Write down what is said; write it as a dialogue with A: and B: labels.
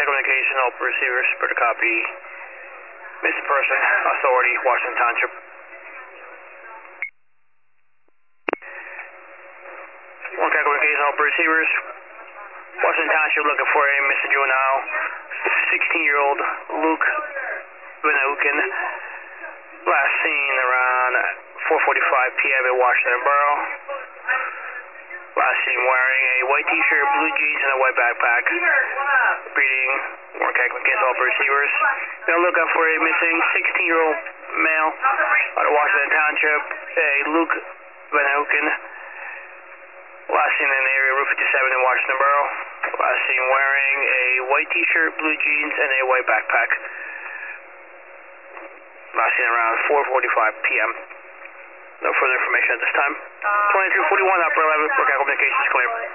A: Warncare Communications, all receivers, per the copy. Missing person, authority, Washington Township. Warncare Communications, all receivers. Washington Township looking for a missing juvenile, 16-year-old Luke Van Auken. Last seen around 4:45 p.m. in Washington Borough. Last seen wearing a white t-shirt, blue jeans, and a white backpack. Repeating, Warncare Communications, all receivers. Gonna look up for a missing 16-year-old male out of Washington Township, a Luke Van Auken. Last seen in the area Route 57 in Washington Borough. Last seen wearing a white t-shirt, blue jeans, and a white backpack. Last seen around 4:45 p.m. No further information at this time. 2341, Operator 11, Warncare Communications clear.